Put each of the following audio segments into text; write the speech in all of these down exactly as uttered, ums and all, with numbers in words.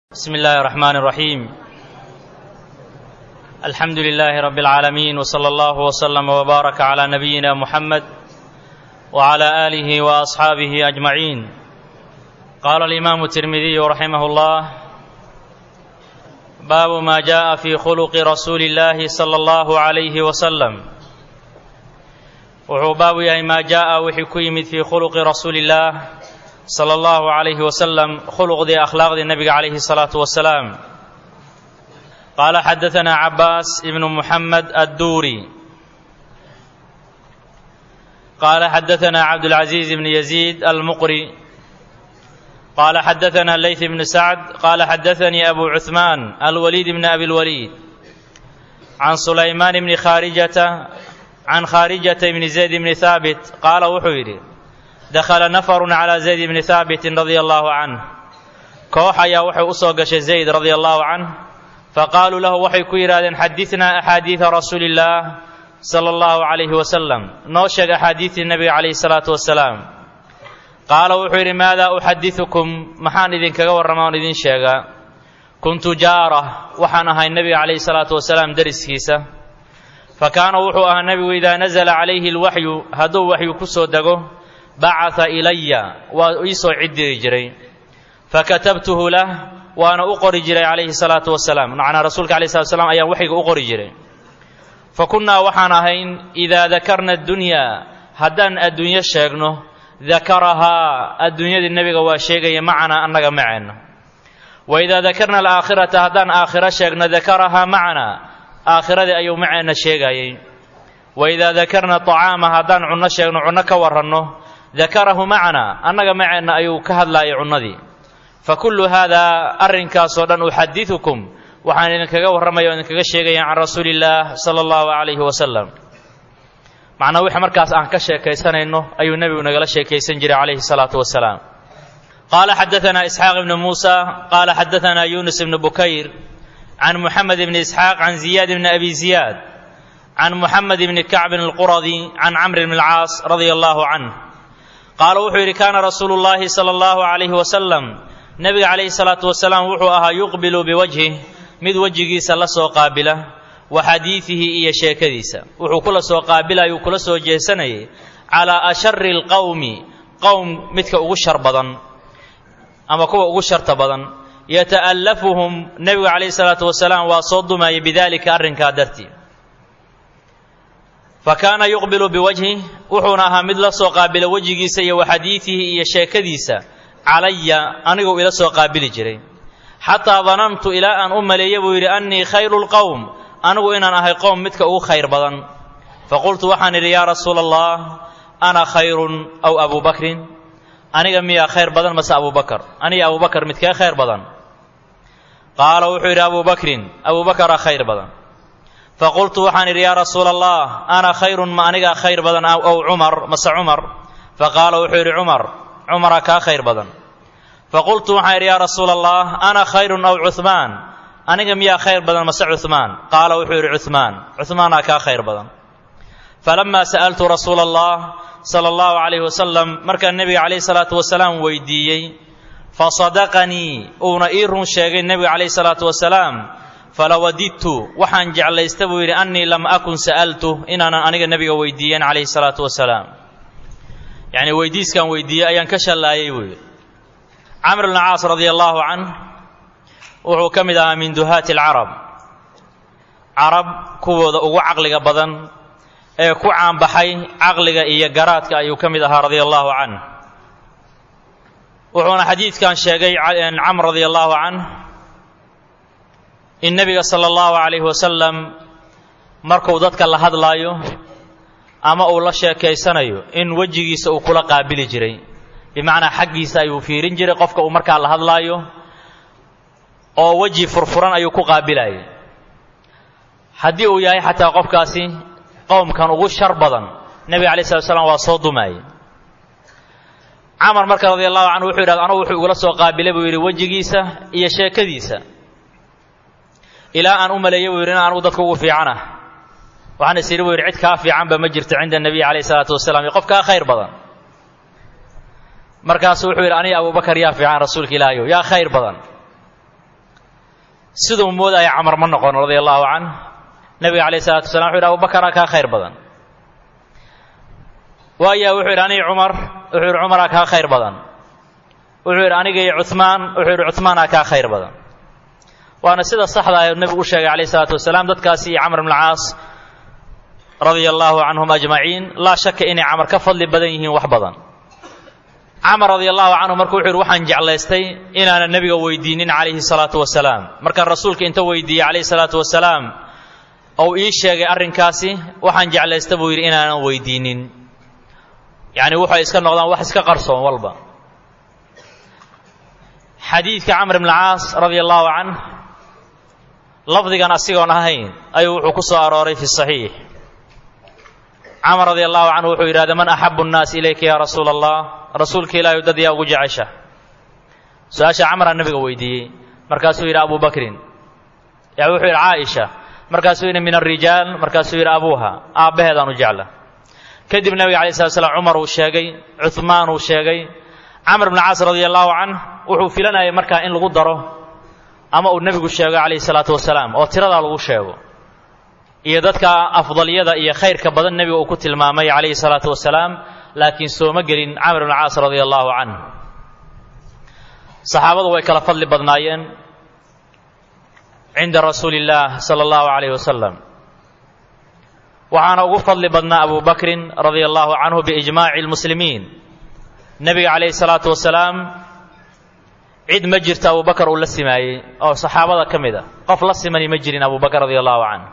بسم الله الرحمن الرحيم. الحمد لله رب العالمين، وصلى الله وسلم وبارك على نبينا محمد وعلى آله وأصحابه أجمعين. قال الإمام الترمذي رحمه الله: باب ما جاء في خلق رسول الله صلى الله عليه وسلم. wuxuu baabu yahay maa jaa'a wixii ku yimid fii khuluqi rasuulillaah sala allahu calayhi wasalam, khuluqdii akhlaaqdii nabiga calayhi salaatu wasalaam. qaala xadatanaa cabbaas ibnu muxamed adduuri qaala xadatanaa cabdulcaziiz ibni yaziid almuqri qaala xadatanaa leyth ibnu sacd qaala xadatanii abu cuhmaan alwaliid ibni abi lwaliid can sulaymaan ibni khaarijata can khaarijata ibni zayd ibni haabit qaala wuxuu yidhi: dakhala nafarun calaa zayd ibni haabitin radia allahu canh. koox ayaa waxay u soo gashay zayd radia allahu canh, faqaaluu lahu waxay ku yidhahdeen: xadidnaa axaadiida rasuulillaah sala allahu calayhi wasalam, noo sheeg axaadiidtii nabiga calayhi salaatu wasalaam. qaala wuxuu yidhi: maadaa uxadidukum, maxaan idinkaga warramaa oon idin sheegaa? kuntu jaara, waxaan ahay nabiga calayhi salaatu wasalaam deriskiisa. fakaana wuxuu ahaa nebigu idaa nazala calayhi alwaxyu, hadduu waxyu ku soo dego, bacata ilaya, waa ii soo ciddiri jiray. fakatabtuhu lah, waana u qori jiray calayhi salaatu wasalaam. macnaa rasuulka alayhi salatu wasalaam ayaan waxyiga u qori jiray. fa kunnaa waxaan ahayn idaa dakarna addunyaa, haddaan adduunyo sheegno, dakarahaa, adduunyadii nebiga waa sheegaya macanaa annaga maceenna. wa idaa dakarna alaakhirata, haddaan aakhiro sheegno, dakarahaa macanaa, aakhiradii ayuu maceenna sheegayay. wa idaa dakarna tacaama, haddaan cunno sheegno, cunno ka warranno, dakarahu macanaa, annaga maceenna ayuu ka hadlaayay cunnadii. fa kullu haadaa, arrinkaasoo dhan, uxadidukum, waxaan idinkaga warramaya o idinkaga sheegaya can rasuulillaah sala allahu calayhi wasalam. macnaa wixii markaas aan ka sheekaysanayno ayuu nebigu nagala sheekaysan jiray calayhi salaatu wasalaam. qaala xadatanaa isxaaq ibnu muusa qaala xadatanaa yuunus ibnu bukayr can muxamed ibni isxaaq can ziyaad ibni abi ziyaad can muxamed ibni kacbin alquradi can camr ibni alcaas radia allahu canh qaala wuxuu yidhi: kaana rasuulu llaahi sala allahu calayhi wasalam, nebiga calayhi salaatu wasalaam wuxuu ahaa yuqbilu biwajhih, mid wejigiisa la soo qaabila, wa xadiidihi iyo sheekadiisa. wuxuu kula soo qaabilayuu kula soo jeesanayay calaa ashari alqowmi, qowm midka ugu shar badan ama kuwa ugu sharta badan. yata'allafuhum, nebigu calayhi salaatu wasalaam waa soo dumayay bidaalika arrinkaa dartii. fa kaana yuqbilu biwajhih, wuxuuna ahaa mid la soo qaabila wejigiisa iyo wa xadiidihi iyo sheekadiisa calaya, aniguu ila soo qaabili jiray. xataa danantu, ilaa aan u maleeya buu yidhi, annii khayru lqowm, anigu inaan ahay qowm midka ugu khayr badan. faqultu waxaan idhi: yaa rasuula allah, ana khayrun aw abu bakrin, aniga miyaa khayr badan mase abubakar? aniga abubakar midkee khayr badan? qaala wuxuu yidhi: abu bakrin, abubakara khayr badan. faqultu waxaan idhi: yaa rasuula allah, ana khayrun, ma anigaa khayr badan aw cumar mase cumar? faqaala wuxuu yidhi: cumar, cumara kaa khayr badan. faqultu waxaan idhi: yaa rasuula allah, ana khayrun aw cuhmaan, aniga miyaa khayr badan mase cuhmaan? qaala wuxuu yidhi: cuhmaan, cuhmaanaa kaa khayr badan. falamaa sa'altu rasuula allah sala allahu calayhi wasalam, markaan nebiga calayhi salaatu wasalaam weydiiyey, fasadaqanii, uuna ii run sheegay nebiga calayhi salaatu wasalaam, falawadidtu, waxaan jeclaysta buu yidhi, annii lam akun sa'altu, inaanan aniga nebiga weydiiyen calayhi salaatu wasalaam. yacnii weydiiskaan weydiiyey ayaan ka shallaayay buu yidhi. camr ibn caas radia allahu canh wuxuu ka mid ahaa min duhaati alcarab, carab kuwooda ugu caqliga badan ee ku caanbaxay caqliga iyo garaadka ayuu ka mid ahaa radia allahu canh. wuxuuna xadiidkan sheegay camr radia allahu canh in nebiga sala allahu calayhi wasalam markuu dadka la hadlaayo ama uu la sheekaysanayo, in wejigiisa uu kula qaabili jiray, bimacnaa xaggiisa ayuu fiirin jiray qofka uu markaa la hadlaayo, oo weji furfuran ayuu ku qaabilayay. haddii uu yahay xataa qofkaasi qowmkan ugu shar badan, nebiga calayhi salatu wasalaam waa soo dumaayay. camar marka radia allahu canhu wuxuu yidhahda: anugu wuxuu igula soo qaabilay buu yidhi wejigiisa iyo sheekadiisa, ilaa aan u maleeyay buu yidhi in anugu dadka ugu fiicanah. waxaan is yidhi buu yidhi cid kaa fiicanba ma jirto cinda nebiy calayhi salaatu wasalaam, iyo qof kaa khayr badan. markaasuu wuxuu yidhi: aniga abubakar yaa fiican rasuulka ilaahayow, yaa khayr badan? siduu moodaya camar ma noqon radia allahu canhu. nebiga calayhi salaatu wasalaam wuxuu yidhi abubakaraa kaa khayr badan. waaya wuxuu yidhi aniga cumar, wuxuu yidhi cumaraa kaa khayr badan. wuxuu yidhi aniga iyo cuhmaan, wuxuu yidhi cuhmaanaa kaa khayr badan. waana sida saxda ah nebigu u sheegay calayhi salaatu wasalaam dadkaasi iyo camr ibn alcaas radia allahu canhum ajmaciin. laa shaka inay camar ka fadli badan yihiin wax badan. camar radia allahu canhu marka wuxuu yidhi waxaan jeclaystay inaanan nebiga weydiinin calayhi salaatu wasalaam. markaan rasuulka inta weydiiyey calayhi salaatu wasalaam ou ii sheegay arrinkaasi, waxaan jeclaysta buu yidhi inaanan weydiinin. yacni waxay iska noqdaan wax iska qarsoon walba. xadiidka camr ibn alcaas radia allahu canh lafdigan asigoon ahayn ayuu wuxuu ku soo arooray fi saxiix. camar radia allahu canhu wuxuu yidhahda man axabu nnaas ilayka ya rasuula allah, rasuulka ilaahay dad yaa ugu jecesha. su-aasha camraa nabiga weydiiyey, markaasuu yidhi abu bakrin. yaa wuxuu yidhi caaisha, markaasuu yidhi min alrijaal, markaasuu yidhi abuuha, aabbaheedaan u jecla. kadib nabiga alay slat slam cumar uu sheegay, cuhmaan uu sheegay. camr ibn caas radia allahu canh wuxuu filanayay markaa in lagu daro ama uu nebigu sheego calayhi salaatu wasalaam oo tiradaa lagu sheego, iyo dadka afdalyada iyo khayrka badan nebiga uu ku tilmaamay calayhi salaatu wasalaam, laakiin sooma gelin camr ibn caas radia allahu canh. saxaabadu way kala fadli badnaayeen cinda rasuuli illaah sala allahu calayhi wasalam. waxaana ugu fadli badnaa abu bakrin radia allahu canhu biijmaaci lmuslimiin. nebiga calayhi salaatu wasalaam cid ma jirto abu bakar uu la simaayey oo saxaabada ka mid a, qof la simani ma jirin abu bakar radia allahu canh.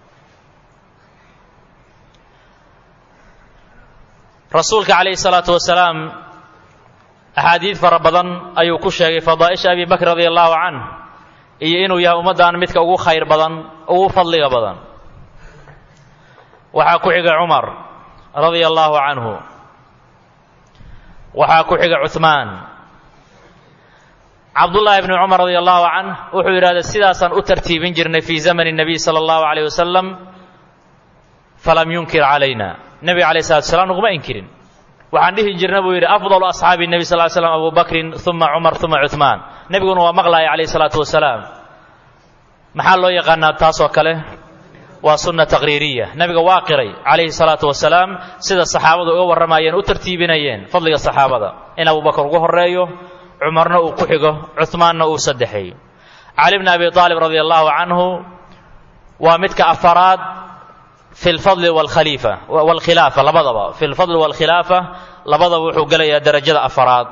rasuulka calayhi salaatu wasalaam axaadiid fara badan ayuu ku sheegay fadaa'isha abi bakr radia allahu canh iyo inuu yahay ummaddan midka ugu khayr badan, ugu fadliga badan. waxaa ku xiga cumar radia allahu canhu, waxaa ku xiga cuhmaan. cabdullaahi bni cumar radia allahu canh wuxuu yidhahda sidaasaan u tartiibin jirnay fii zamani nabiy sala allahu calayh wasalam falam yunkir calayna. nebiga calayh salatu wasalaam naguma inkirin. waxaan dhihi jirna buu yidhi afdalu asxaabi nebi sal ly slam abu bakrin uma cumar uma cuhmaan. nebiguna waa maqlaaya calayhi salaatu wasalaam. maxaa loo yaqaanaa taasoo kale? waa sunna taqriiriya. nebiga waa qiray calayhi salaatu wasalaam sida saxaabadu uga warramayeen, u tartiibinayeen fadliga saxaabada, in abu bakar ugu horeeyo, cumarna uu ku xigo, cuhmaanna uu saddexeeyo. cali bni abi aalib radia allahu canhu waa midka afaraad fi lfadli walkhaliifa walkhilaafa, labadaba fi lfadli walkhilaafa labadaba wuxuu gelayaa darajada afaraad.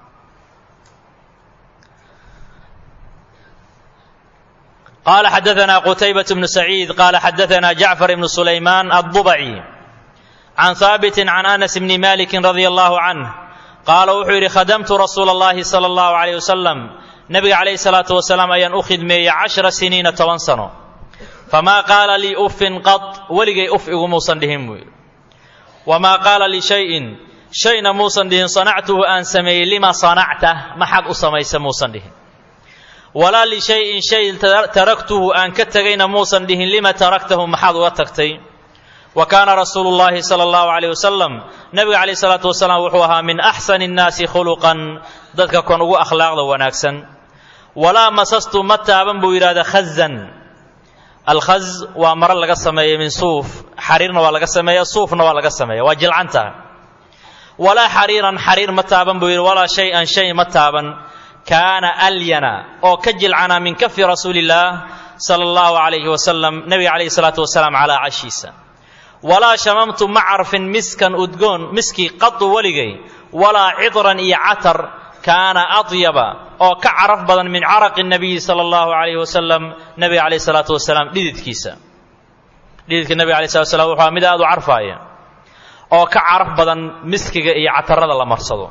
قال حدثنا قتيبة بن سعيد قال حدثنا جعفر بن سليمان الضبعي عن ثابت عن أنس بن مالك رضي الله عنه قال وحير خدمت رسول الله صلى الله عليه وسلم نبي عليه الصلاة والسلام أن أخذ مي عشر سنين توانسنو فما قال لي أف قط ولقي أف موسى دهم وما قال لي شيء شيء موسى دهم صنعته أن سمي لما صنعته ما حد أسمي موسى دهم ولا لشيء شيء تركته أن كتغين موسى دهم لما تركته ما حد وتكتي. وكان رسول الله صلى الله عليه وسلم نبي عليه الصلاة والسلام وحوها من أحسن الناس خلقا ذلك كانوا أخلاق وناكسا ولا مسست متى بنبو إرادة خزا. الخز ومر لغا سميه من صوف، حريرنا ولا سميه، صوفنا ولا سميه وجلعنتها. ولا حريرا حرير متابا بوير ولا شيئا شيء متابا كان ألينا أو كجلعنا من كف رسول الله صلى الله عليه وسلم نبي عليه الصلاة والسلام على عشيسا. ولا شممت معرف مسكا أدقون مسكي قط ولقي ولا عطرا إيعتر كان أطيب أو كعرف بدن من عرق النبي صلى الله عليه وسلم نبي عليه الصلاة والسلام لذت كيسا لذت النبي عليه الصلاة والسلام وحا مداد عرفايا أو كعرف بدن مسكي إيعتر هذا الله مرصده.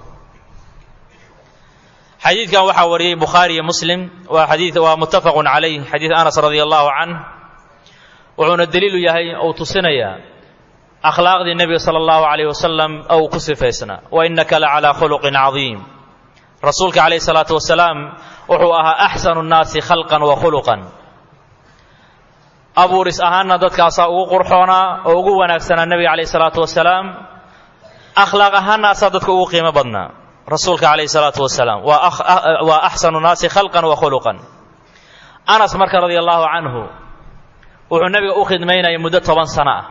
حديث كان وحا وريه بخاري مسلم وحديث ومتفق عليه حديث أنس رضي الله عنه وعون الدليل يهي أو تصنيا أخلاق النبي صلى الله عليه وسلم أو كسفيسنا وإنك لعلى خلق عظيم. رسولك عليه الصلاة والسلام وحوها أحسن الناس خلقا وخلقا. أبو رس أهانا دتك أصاؤه قرحونا وقوة نكسنا النبي عليه الصلاة والسلام أخلاق أهانا أصادتك قيمة بدنا رسولك عليه الصلاة والسلام وأخ... وأحسن الناس خلقا وخلقا. anas marka radiyallahu anhu wuxuu nabiga u khidmaynayay muddo toban sano ah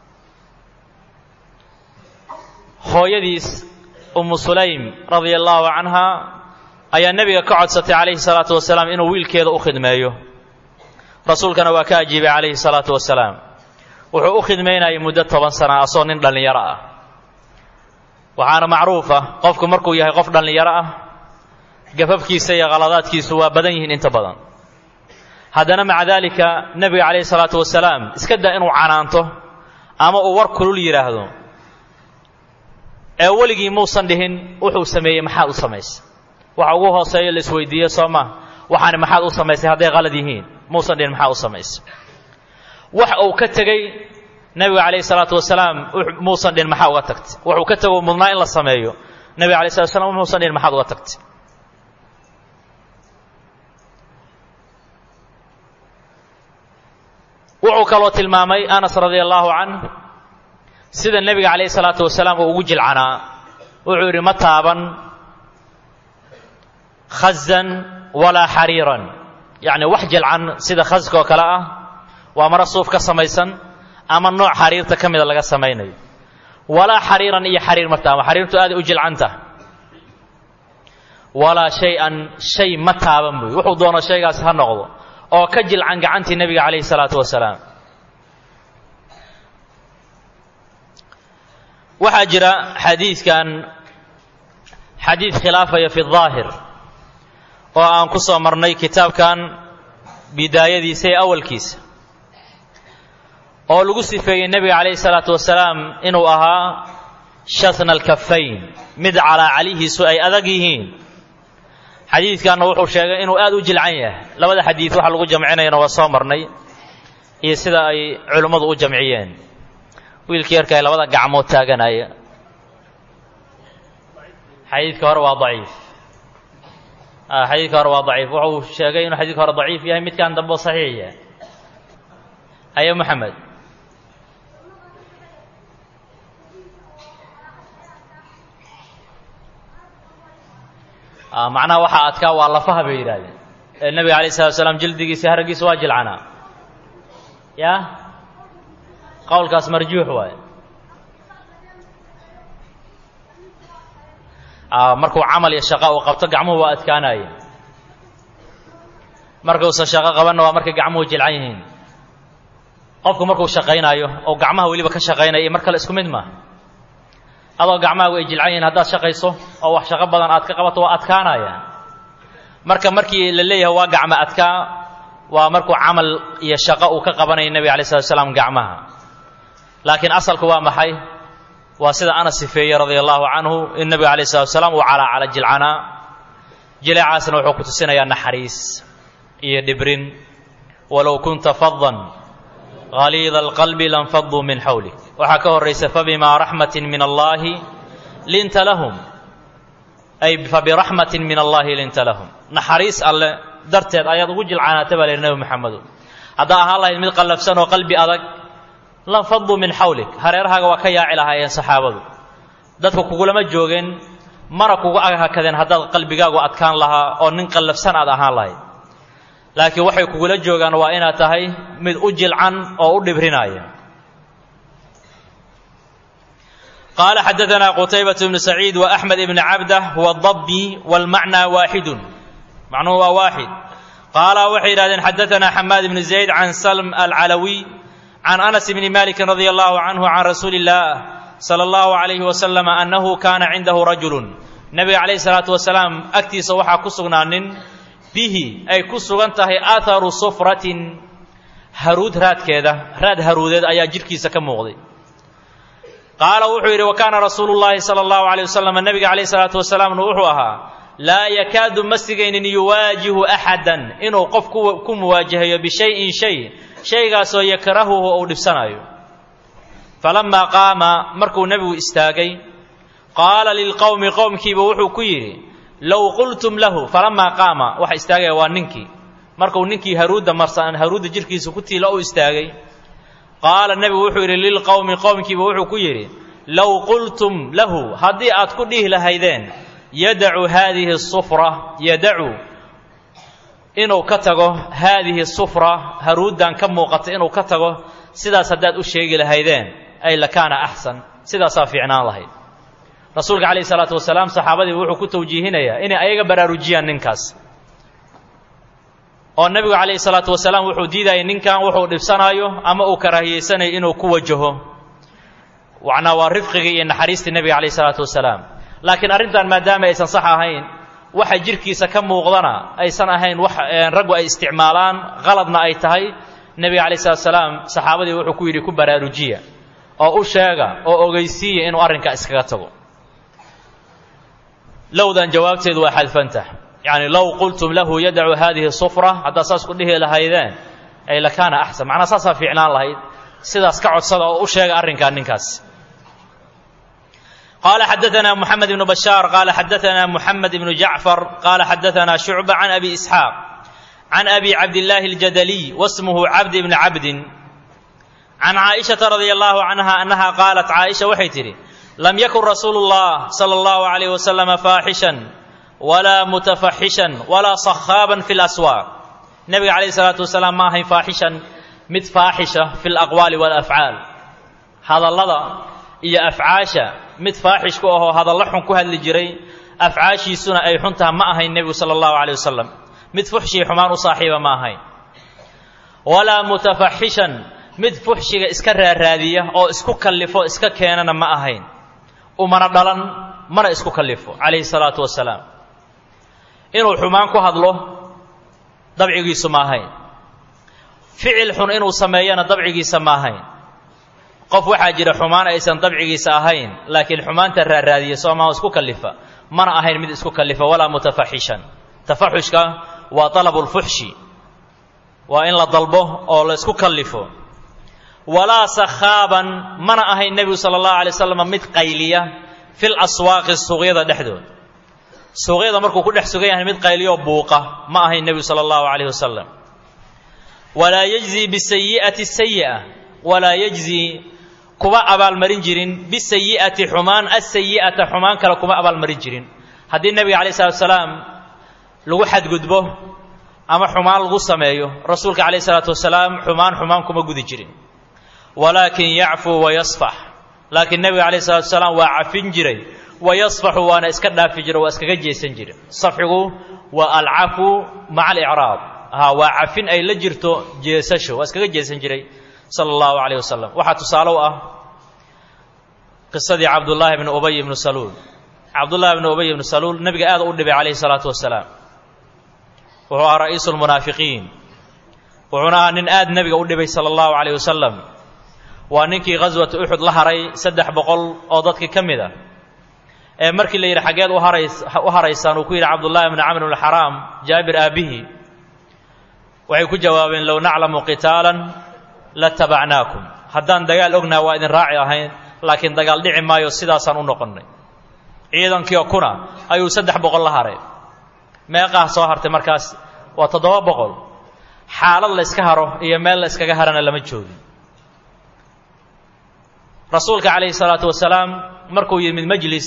hooyadiis ummu sulaym radiyallahu anha ayaa nabiga ka codsatay calayhi salaatu wasalaam inuu wiilkeeda u khidmeeyo rasuulkana waa ka ajiibay calayhi salaatu wasalaam wuxuu u khidmaynayay muddo toban sano ah asoo nin dhallinyaro ah waxaana macruuf ah qofku markuu yahay qof dhallinyaro ah gafafkiisa iyo qaladaadkiisu waa badan yihiin inta badan haddana maca daalika nebiga calayhi salaatu wasalaam iska daa inuu canaanto ama uu war kulul yidhaahdo ee weligii muusan dhihin wuxuu sameeyey maxaad u samaysay waxa ugu hooseeyo la isweydiiyo soo ma waxaani maxaad u samaysay hadday qalad yihiin muusan dhihin maxaa u samaysay wax uu ka tegey nebiga calayhi salaatu wasalaam muusan dhihin maxaa uga tagtay wuxuu ka tego mudnaa in la sameeyo nebiga calayhi salatu wasalaam muusan dhihin maxaad uga tagtay wuxuu kaloo tilmaamay anas radiyallahu canh sida nebiga calayhi salaatu wasalaam uu ugu jilcanaa wuxuu yidhi ma taaban khazan walaa xariiran yacni wax jilcan sida khaska oo kale ah waa mara suuf ka samaysan ama nooc xariirta ka mida laga samaynayo walaa xariiran iyo xariir ma taaban xariirtu aad u jilcanta walaa shay-an shay ma taaban buy wuxuu doono shaygaas ha noqdo oo ka jilcan gacantii nebiga calayhi salaatu wasalaam waxaa jira xadiidkan xadiid khilaafaya fi daahir oo aan ku soo marnay kitaabkan bidaayadiisa ee awalkiisa oo lagu sifeeyey nebiga calayhi salaatu wasalaam inuu ahaa shasna alkafayn mid calaacalihiisu ay adag yihiin xadiidkanna wuxuu sheegay inuu aad u jilcan yahay labada xadiid waxa lagu jamcinayana waa soo marnay iyo sida ay culimmadu u jamciyeen wiilkii yarka ay labada gacmood taaganaya xadiidka hore waa daciif xadiidka hore waa daciif wuxuu sheegay inuu xadiidka hore daciif yahay midkan dambe oo saxiix yahay ayo maxamed macnaha waxaa adkaa waa lafaha bay yidhahdeen ee nebiga calayhi salatu wasalaam jildigiisa haraggiisa waa jilcanaa ya qowlkaas marjuux waaye markuu camal iyo shaqo uu qabto gacmuhu waa adkaanaya markuusan shaqo qabanna waa markay gacmuhu jilcan yihiin qofku markuu shaqaynaayo oo gacmaha weliba ka shaqaynaya iyo mar kale isku mid maaha adoo gacmahaagu ay jilcan yihiin haddaad shaqayso oo wax shaqo badan aad ka qabato waa adkaanaya marka markii la leeyahay waa gacmo adkaa waa markuu camal iyo shaqo uu ka qabanaya nebiga alay slatu wasalaam gacmaha laakiin asalku waa maxay waa sida anas sifeeyey radia allahu canhu in nebiga alayh salatu wasalaam uu calaacala jilcanaa jileecaasna wuxuu ku tusinayaa naxariis iyo dhibrin walow kunta fadan غليظ القلب لانفضوا من حولك waxaa ka horaysa فبما رحمة من الله لنت لهم أي فبرحمة من الله لنت لهم naxariis alle darteed ayaad ugu jilcanaatay baa leeyahay nabi maxamed haddaa ahaan lahayd mid qallafsan oo qalbi adag lanfaduu min xawlik hareerahaaga waa ka yaaci lahaayeen saxaabadu dadku kugulama joogeen mana kugu agahakadeen haddaad qalbigaagu adkaan lahaa oo nin qallafsan aad ahaan lahayd laakiin waxay kugula joogaan waa inaad tahay mid u jilcan oo u dhibrinaya qaala xadaثana qutaybة bn saciid وaأxmed bn cabdah huwa الضbi wاlmacnى waaxidu macnuhu waa waaxid qaala waxay yidhahdeen xadaثana xamaad bn zayd can salm alcalawi can anas bni maliki radi allahu canhu can rasuuli اllah salى اllahu عalayhi wasalam annahu kaana cindahu rajulu nebiga calayhi الsalaatu wasalaam agtiisa waxaa ku sugnaanin bihi ay ku sugan tahay aatharu sufratin haruud raadkeeda raad haruudeed ayaa jidhkiisa ka muuqday qaala wuxuu yidhi wa kaana rasuulu llaahi sala allahu alayh wasalam nebiga calayhi salaatu wasalaamna wuxuu ahaa laa yakaadu ma sigaynin yuwaajihu axadan inuu qof ku muwaajahayo bishayin shay shaygaasoo yakrahuhu uu dhibsanayo falamaa qaama markuu nebigu istaagay qaala lilqowmi qowmkiiba wuxuu ku yidhi low qultum lahu falamaa qaama waxa istaagaya waa ninkii markuu ninkii haruudda marsan haruudda jirhkiisa ku tiila u istaagay qaala nebigu wuxuu yidhi lilqowmi qowmkiiba wuxuu ku yidhi low qultum lahu haddii aad ku dhihi lahaydeen yadacu haadihi sufra yadacu inuu ka tago haadihi sufra haruudan ka muuqata inuu ka tago sidaas haddaad u sheegi lahaydeen ay lakaana axsan sidaasaa fiicnaan lahayd rasuulka calayhi salaatu wasalaam saxaabadii wuxuu ku tawjiihinayaa inay ayaga baraarujiyaan ninkaas oo nebigu calayhi salaatu wasalaam wuxuu diidayay ninkan wuxuu dhibsanaayo ama uu karaahiyeysanayo inuu ku wajaho macnaa waa rifqigii iyo naxariistii nebiga calayhi salaatu wasalaam laakiin arrintan maadaama aysan sax ahayn waxa jirkiisa ka muuqdana aysan ahayn wax raggu ay isticmaalaan qaladna ay tahay nebiga calayhi salaatu wasalaam saxaabadii wuxuu ku yidhi ku baraarujiya oo u sheega oo ogeysiiya inuu arrinka iskaga tago lowdan jawaabteedu waa xadfanta yacni low qultum lahu yadacu haadihi sufra haddaad saas ku dhihi lahaydeen ay lakaana axsan macnaa saasaa fiicnaan lahayd sidaas ka codsada oo u sheega arrinkaa ninkaas قال حدثنا محمد بن بشار قال حدثنا محمد بن جعفر قال حدثنا شعبة عن أبي إسحاق عن أبي عبد الله الجدلي واسمه عبد بن عبد عن عائشة رضي الله عنها أنها قالت عائشة وحيتري لم يكن رسول الله صلى الله عليه وسلم فاحشا ولا متفحشا ولا صخابا في الأسواق النبي عليه الصلاة والسلام ما هي فاحشا مت فاحشة في الأقوال والأفعال هذا اللذا إيا أفعاشا mid faaxish ku ahoo hadallo xun ku hadli jiray afcaashiisuna ay xuntaha ma ahayn nebigu sala allahu calayh wasalam mid fuxshii xumaan u saaxiiba ma ahayn walaa mutafaxishan mid fuxshiga iska raaraadiya oo isku kallifo iska keenana ma ahayn umana dhalan mana isku kallifo calayhi salaatu wasalaam inuu xumaan ku hadlo dabcigiisu ma ahayn ficil xun inuu sameeyana dabcigiisa ma ahayn qof waxaa jira xumaan aysan dabcigiisa ahayn laakiin xumaanta raaraadiya soomaa isku kallifa mana ahayn mid isku kallifa walaa mutafaxishan tafaxushka waa talabulfuxshi waa in la dalbo oo la isku kallifo walaa sakhaaban mana ahayn nebigu sala allahu alay wasalam mid qayliya fil aswaaqi suuqyada dhexdood suuqyada markuu ku dhex sugan yahay mid qayliyo buuqa ma ahayn nebigu sala allahu calayh wasalam walaa yajzi bisayi'ati sayi'a walaa yajzi kuma abaalmarin jirin bisayi'ati xumaan asayi'ata xumaan kale kuma abaalmarin jirin haddii nebiga calayhi salaatu wasalaam lagu xadgudbo ama xumaan lagu sameeyo rasuulka calayhi salaatu wasalaam xumaan xumaan kuma gudi jirin walaakin yacfuu wayasfax laakiin nebiga calayhi salaatu wasalaam waa cafin jiray wayasfaxu waana iska dhaafi jiray waa iskaga jeesan jiray safxigu waa alcafu maca alicraab ha waa cafin ay la jirto jeesasho waa iskaga jeesan jiray sala allahu calayh wasalam waxaa tusaale u ah qisadii cabdullaahi bni ubay ibnu saluul cabdullaahi bni ubay ibnu saluul nebiga aad u dhibay calayhi salaatu wasalaam wuxuu ahaa ra'iisu lmunaafiqiin wuxuuna ahaa nin aad nebiga u dhibay sala allahu calayh wasalam waa ninkii ghaswata uxud la haray saddex boqol oo dadkii ka mid a ee markii la yidhi xaggeed u harays u haraysaan uu ku yidhi cabdullaahi bni camr bn alxaraam jaabir aabihi waxay ku jawaabeen low naclamu qitaalan latabacnaakum haddaan dagaal ognaa waa idin raaci ahayn laakiin dagaal dhici maayo sidaasaan u noqonnay ciidankiio kuna ayuu saddex boqol la haray meeqaha soo hartay markaas waa toddoba boqol xaalad la yska haro iyo meel la yskaga harana lama joogin rasuulka calayhi salaatu wasalaam markuu yimid majlis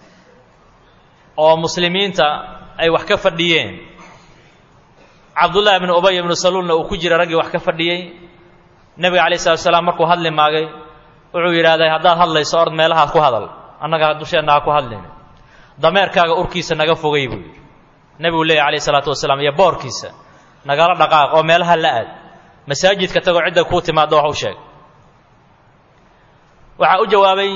oo muslimiinta ay wax ka fadhiyeen cabdullaahi bni ubay ibnu saluulna uu ku jira raggii wax ka fadhiyey nebiga calayhi salatu wasalaam markuu hadli maagay wuxuu yidhaahday haddaad hadlayso ord meelahaad ku hadal annaga dusheenna ha ku hadlin dameerkaaga urkiisa naga fogay buu yidhi nebigu leeyahy calayhi salaatu wasalaam iyo boorkiisa nagala dhaqaaq oo meelaha la aad masaajidka tagoo cidda kuu timaaddo wax u sheeg waxaa u jawaabay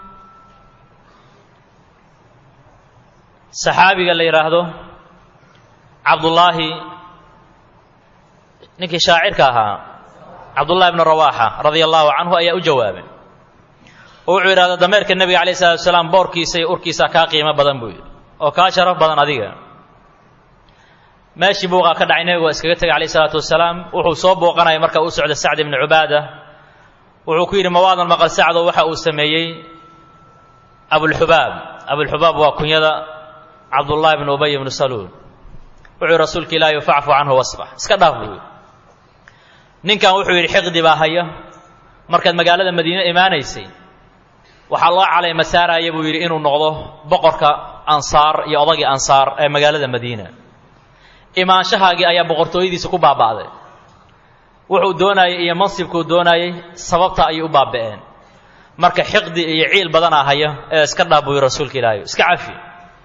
saxaabiga la yidhaahdo cabdullaahi ninkii shaacirka ahaa cabdullahi bni rawaaxa radia allahu canhu ayaa u jawaabay oo wuxuu yidhahda dameerka nebiga calayh salatu wasalaam boorkiisa iyo urkiisa kaa qiimo badan buu yidhi oo kaa sharaf badan adiga meeshii buuqaa ka dhacay nebigu waa iskaga tegay calayh salaatu wasalaam wuxuu soo booqanaya marka uu socda sacd ibni cubaada wuxuu ku yidhi mawaadan maqal sacdo waxa uu sameeyey abulxubaab abulxubaab waa kunyada cabdullaahi bni ubay ibnu saluul wuxuu rasuulka ilaahi facfu canhu wasfax iska dhaaf buu yidhi ninkan wuxuu yidhi xiqdi baa haya markaad magaalada madiine imaanaysay waxaa loo calayma saaraya buu yidhi inuu noqdo boqorka ansaar iyo odagii ansaar ee magaalada madiina imaanshahaagii ayaa boqortooyadiisa ku baaba'day wuxuu doonayay iyo mansibkuu doonayay sababta ayay u baaba'een marka xiqdi iyo ciil badanaa haya ee iska dhaaf buu rasuulka ilaahay iska cafi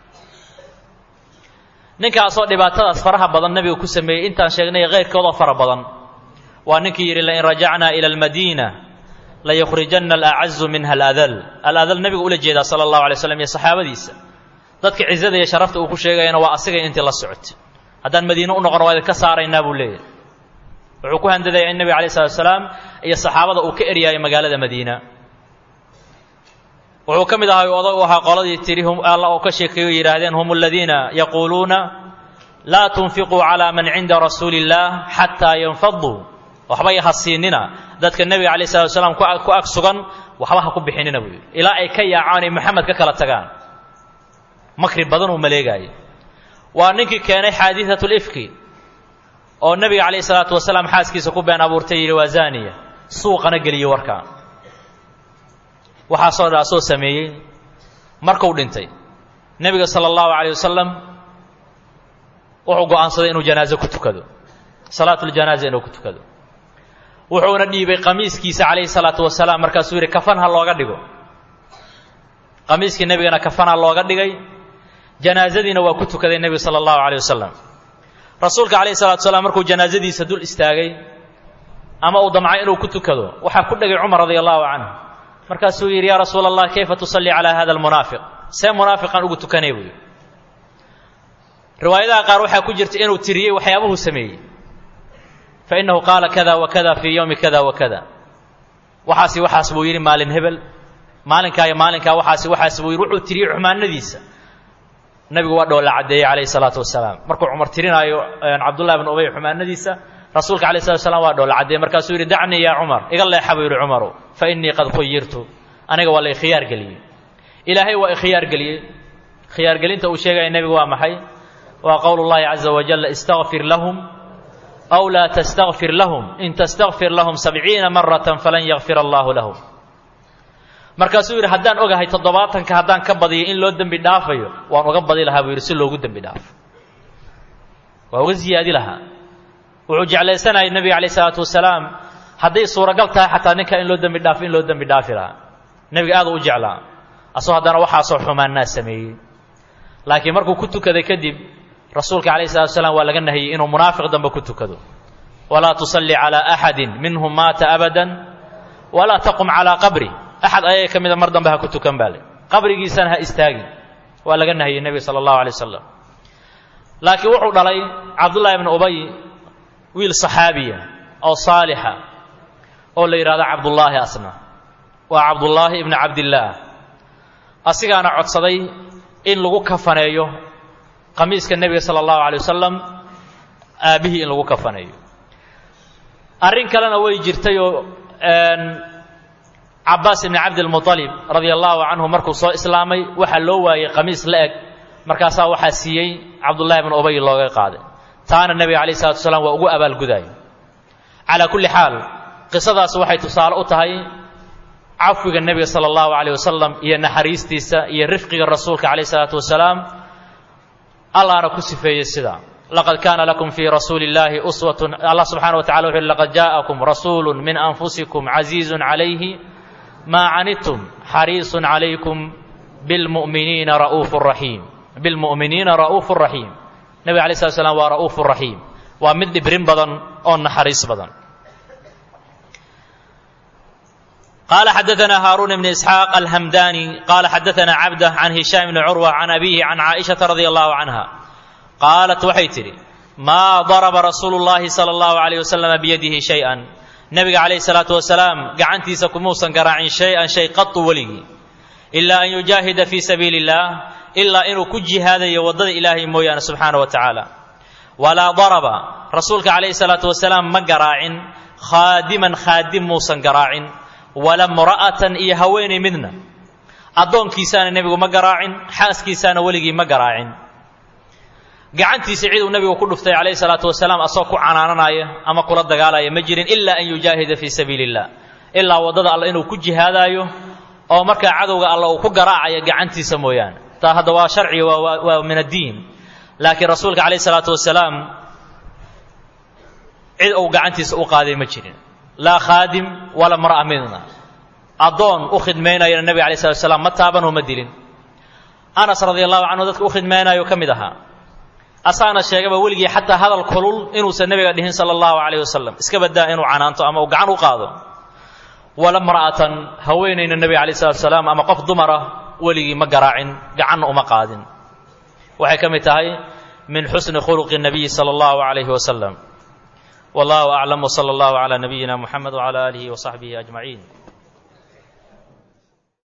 ninkaasoo dhibaatadaas faraha badan nabiga ku sameeyey intaan sheegnay keyrkoodoo fara badan waa ninkii yidhi lain rajacnaa ila almadiina layukhrijanna alacazzu minha aladal aladal nabigu ula jeedaa sala allahu alay slam iyo saxaabadiisa dadka cizada iyo sharafta uu ku sheegayana waa asigay intii la socotay haddaan madiine u noqono waa idinka saaraynaa buu leeyahay wuxuu ku handadaya in nebiga alayh salatu wasalaam iyo saxaabada uu ka eryaayay magaalada madiina wuxuu ka mid ahaa oday u ahaa qoladii tiri alla oo ka sheekeeyo yidhaahdeen hum aladiina yaquuluuna laa tunfiquu calaa man cinda rasuuli illaah xataa yanfaduu waxba ha siinina dadka nebiga alayh salatu wasalaam ku ag sugan waxba ha ku bixinina buu yidhi ilaa ay ka yaacaan ay maxamed ka kala tagaan makri badan uu maleegaayay waa ninkii keenay xaadiثaة اlifki oo nebiga calayh الsalaatu wasalaam xaaskiisa ku been abuurtay yidhi waa zaniya suuqana geliyey warkaa waxaasoo dhaa soo sameeyey markuu dhintay nebiga salى اllahu عalيه wasalam wuxuu go'aansaday inuu janaazo ku tukado salaatu اljanaaza inuu ku tukado wuxuuna dhiibay qamiiskiisa calayhi الsalaatu wasalaam markaasuu yidhi kafan ha looga dhigo qamiiskii nebigana kafan ha looga dhigay janaazadiina waa ku tukaday nebiga sala allahu calayh wasalam rasuulka calayhi salatu wasalaam markuu janaazadiisa dul istaagay ama uu damcay inuu ku tukado waxaa ku dhegay cumar radia allahu canhu markaasuu yidhi yaa rasuula allah kayfa tusallii calaa hada almunaafiq see munaafiqan ugu tukanay buu yidhi riwaayadaha qaar waxaa ku jirta inuu tiriyey waxyaabuhu sameeyey fa innahu qaala kada wa kada fii yowmi kada wa kada waxaasi waxaas buu yidhi maalin hebel maalinkaa iyo maalinkaa waxaasi waxaas buu yidhi wuxuu tiriyey xumaanadiisa nabigu waa dhoola caddeeyey calayhi salaatu wasalaam markuu cumar tirinaayo cabdullahi bn ubay xumaanadiisa rasuulka calayh salatu wasalaam waa dhoola caddeeyey markaasuu yidhi dacnii yaa cumar iga leexa buu yidhi cumaru fa innii qad khuyirtu aniga waa la ikhiyaar geliyey ilaahay waa ikhiyaar geliyey khiyaargelinta uu sheegaya nebigu waa maxay waa qowlu llahi caza wajalla istaqfir lahum aw laa tastaqfir lahum in tastaqfir lahum sabciina maratan falan yakfir allahu lahum markaasuu yidhi haddaan ogahay toddobaatanka haddaan ka badiyo in loo dembi dhaafayo waan uga badi lahaa buu yidhi si loogu dembi dhaafo waa uga ziyaadi lahaa wuxuu jeclaysanayay nebiga calayh isalaatu wasalaam hadday suuragal tahay xataa ninka in loo dembi dhaafo in loo dembi dhaafi lahaa nebiga aad u jeclaa asoo haddana waxaasoo xumaannaa sameeyey laakiin markuu ku tukaday kadib rasuulka calayh salatu wasalaam waa laga nahiyey inuu munaafiq dambe ku tukado walaa tusalli calaa axadin minhum maata abadan walaa taqum calaa qabri axad ayaga ka mida mar dambe ha ku tukan baa le qabrigiisana ha istaagin waa laga nahiyey nebiga sala allahu alay wasalam laakiin wuxuu dhalay cabdullahi ibnu ubay wiil saxaabiya oo saalixa oo la yidhahdo cabdullaahi asna waa cabdullaahi ibnu cabdillaah asigaana codsaday in lagu kafaneeyo qamiiska nebiga sala allahu alay wasalam aabbihii in lagu kafaneeyo arrin kalena way jirtay oo cabbaas ibni cabdilmuطalib radia allahu canhu markuu soo islaamay waxaa loo waayey qamiis la eg markaasaa waxaa siiyey cabdullahi bn ubay looga qaaday taana nebiga calayh salatu wasalaam waa ugu abaalgudaayay calaa kulli xaal qisadaas waxay tusaale u tahay cafwiga nebiga sala allahu calayh wasalam iyo naxariistiisa iyo rifqiga rasuulka calayh salaatu wasalaam allahna ku sifeeyey sidaa laqad kaana lakum fii rasuuli illaahi uswatun allah subxaana wa tacala wuxu uhi laqad jaa'akum rasuulu min anfusikum casiizun calayhi maa canidtum xariisun calaykum bilmu'miniina ra'uufu raxiim bilmu'miniina ra'uufu raxiim nebiga alay slat slam waa ra'uufu raxiim waa mid dhibrin badan oo naxariis badan qaala xadaanaa haaruun ibn isxaaq alhamdani qaala xadaanaa cabdah can hishaam bni curwa can abiihi can caaishata radia allahu canha qaalat waxay tidhi maa daraba rasuulu llahi sala allahu alayh wasalama biyadihi shay-an nebiga calayhi salaatu wasalaam gacantiisa kumuusan garaacin shay-an shay qatu weligii ilaa an yujaahida fii sabiili illaah ilaa inuu ku jihaadayo waddada ilaahay mooyaane subxaana wa tacaala walaa daraba rasuulka calayhi salaatu wasalaam ma garaacin khaadiman khaadim muusan garaacin wala mra'atan iyo haweenay midna addoonkiisaana nebigu ma garaacin xaaskiisaana weligii ma garaacin gacantiisa ciduu nebigu ku dhuftay calayhi salaatu wasalaam asagoo ku canaananaya ama kula dagaalaya ma jirin ilaa an yujaahida fii sabiili illah ilaa waddada alla inuu ku jihaadaayo oo markaa cadowga alla uu ku garaacayo gacantiisa mooyaane taa hadda waa sharciga waa min addiin laakiin rasuulka calayhi salaatu wasalaam cid uu gacantiisa u qaaday ma jirin laa khaadim wala mar'a midna adoon u khidmeynaya nabiga calayhi salaatu wasalaam ma taaban oo ma dilin anas radiyallahu anhu dadka u khidmeynayo ka mid ahaa asaana sheegaba weligii xataa hadal kulul inuusan nabiga dhihin sala allahu calayhi wasallam iska badaa inuu canaanto ama uu gacan u qaado wala mar'atan haweenayna nabiga calayhi salaatu wasalaam ama qof dumara weligii ma garaacin gacanna uma qaadin waxay ka mid tahay min xusni khuluqi nabiyi sala allahu calayhi wasallam wallahu aclam wsala allahu calaa nabiyina muxamed wcala aalihi wasaxbihi ajmaciin